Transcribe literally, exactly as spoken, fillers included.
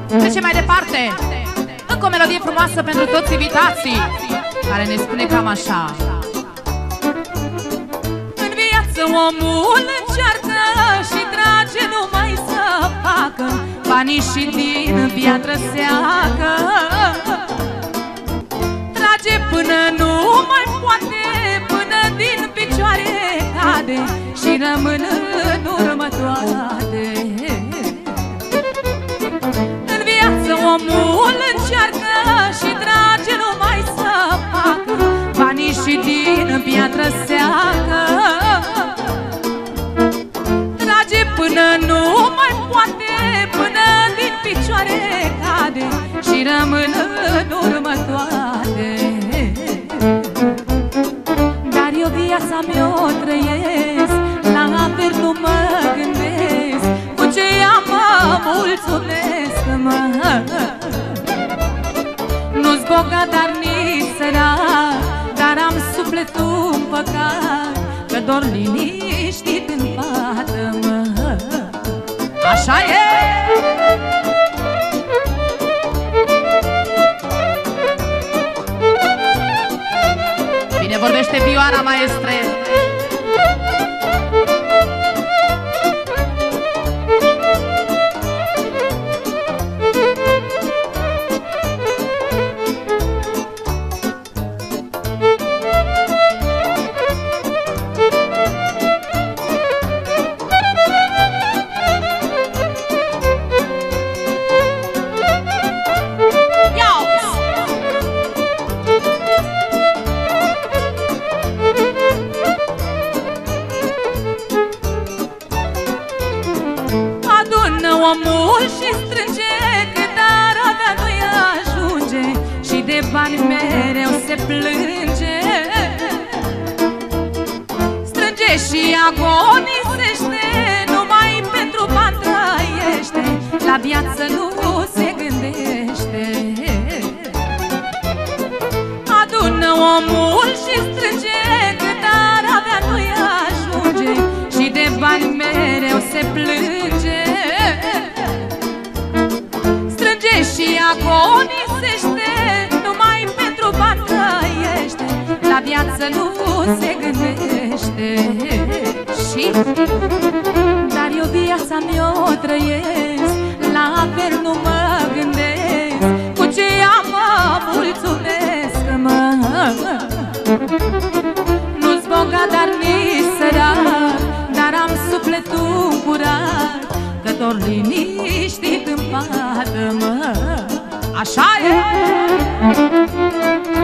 Trecem mai departe. Încă o melodie frumoasă pentru toți invitații, care ne spune cam așa. În viață omul încearcă și trage numai să facă banii și din piatră seacă. Trage până nu mai poate, până din picioare cade și rămân în urmă toate. În viață omul încearcă și trage numai să facă banii și din piatră seacă. Trage până nu mai poate, până din picioare cade și rămân în urmă toate. Dar eu viața mea-o trăiesc, la averi nu mă gândesc, cu ce am mă mulțumesc, mă. Nu-s bogat, dar nici sărac, dar am sufletul împăcat, că dor liniștit în fată, mă. Așa e! Bine vorbește vioara, maestre! Omul și strânge, cât ar avea nu-i ajunge, și de bani mereu se plânge. Strânge și agonisește, numai pentru bani trăiește, la viață nu se gândește. Adună omul și strânge, cât ar avea nu-i ajunge, și de bani mereu se plânge. Strânge și agonisește, numai pentru bani trăiește, la viață nu se gândește. Și dar eu viața mea-o trăiesc, la averi nu mă gândesc, cu ce am mă mulțumesc, mă. Nu-s bogat, dar nici sărac, dar am sufletul curat, că dor liniștit în fată, mă. Așa e!